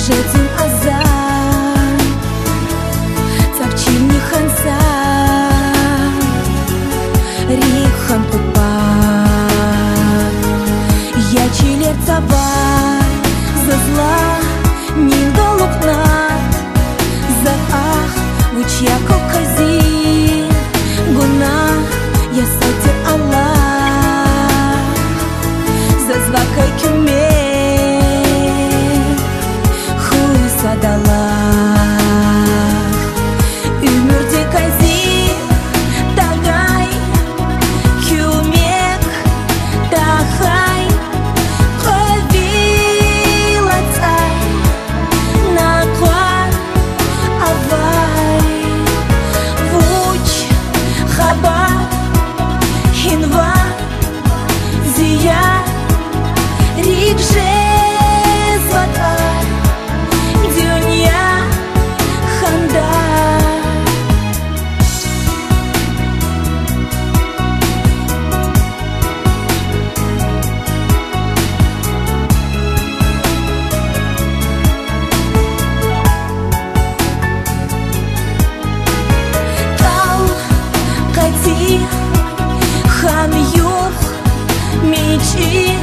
Жетин азан Цапчини ханса Рихан купа Я чилер цабай За зла Нинголукна За ах Вучья кокази Гуна Я сатир Аллах За звакай кюме Хуй садалах Өмірде кази Тагай Кюмек Тахай Қовилатай Нақуар Авай Вуч Хабар Хинва Зия Рикже Зватай Дюня Ханда Тал Кати Хан Юх Мечи